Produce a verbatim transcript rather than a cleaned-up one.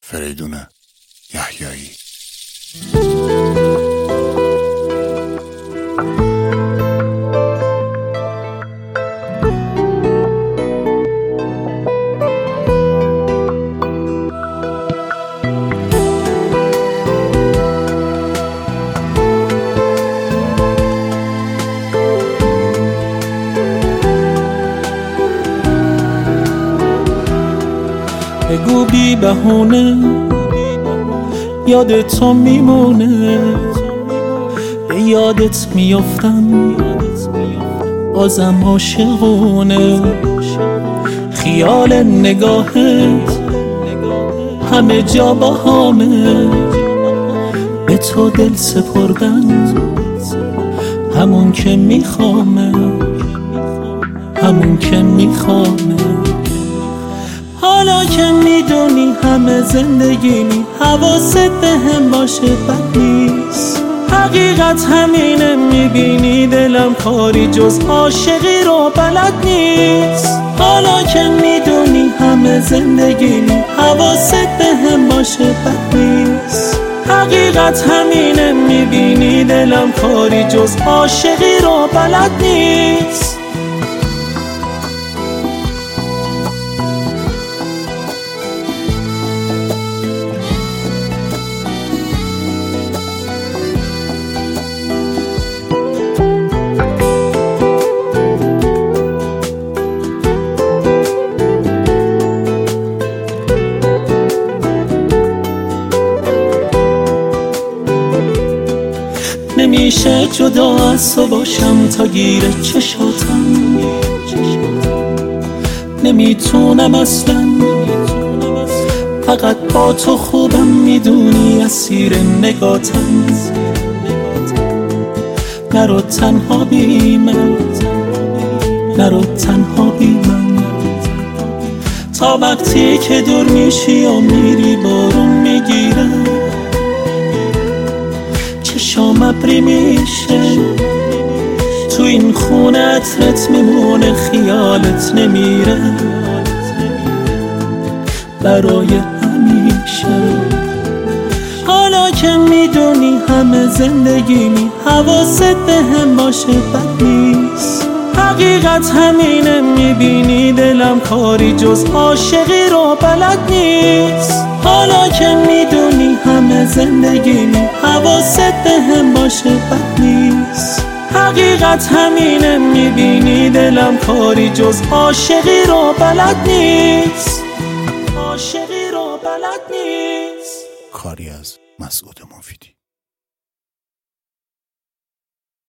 فریدون یحیایی. بگو بی بهونه یاد تو میمونه، به یادت میافتم بازم عاشقونه. خیال نگاهت همه جا با همه، به تو دل سپردن همون که میخوامه، همون که میخوامه. حالا که میدونی همه زندگیمی، حواست به هم باشه بد نیست. حقیقت همینه، میبینی دلم کاری جز عاشقی رو بلد نیست. حالا که میدونی همه زندگیمی، حواست به هم باشه بد نیست. حقیقت همینه، میبینی دلم کاری جز عاشقی رو بلد نیست. نمیشه جدا از تو باشم تا گیر چشاتم، نمیتونم اصلا فقط با تو خوبم، میدونی اسیر نگاتم. نرو تنها بی من، نرو تنها بی من، تا وقتی که دور میشی و میری بارون میگیره، چشام ابری میشه، تو این خونه عطرت میمونه، خیالت نمیره برای همیشه. حالا که میدونی همه زندگیمی، حواست به هم باشه بد نیست. حقیقت همینه، میبینی دلم کاری جز عاشقی رو بلد نیست. حالا که میدونی همه زندگیمی، حواست به هم باشه بد نیست. حقیقت همینه، میبینی دلم کاری جز عاشقی رو بلد نیست. عاشقی رو بلد نیست. کاری از مسعود مفیدی.